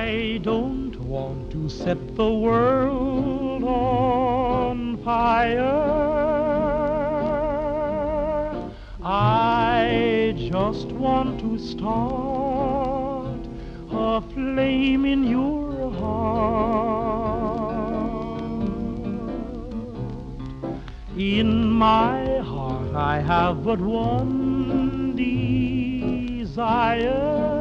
I don't want to set the world on fire. I just want to start a flame in your heart. In my heart I have but one desire,